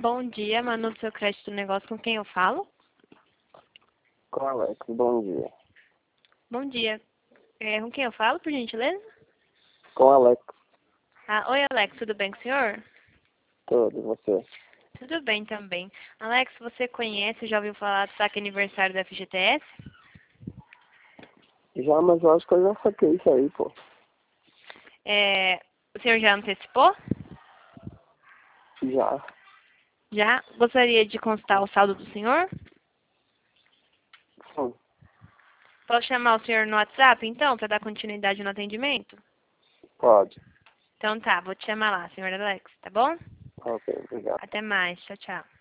bom dia. Manu do seu crédito do negócio, com quem eu falo? Com Alex, bom dia. Bom dia. Com quem eu falo, por gentileza? Com Alex, Oi, Alex, tudo bem com o senhor? tudo, e você? Tudo bem também. Alex, você conhece, já ouviu falar do saque aniversário da FGTS? Já, mas eu acho que eu já saquei isso aí, pô. O senhor já antecipou? Já. Já? Gostaria de consultar o saldo do senhor? Sim, Posso chamar o senhor no WhatsApp, então, para dar continuidade no atendimento? pode. Então tá, vou te chamar lá, senhor Alex, tá bom? Ok, obrigado. Até mais. Tchau, tchau.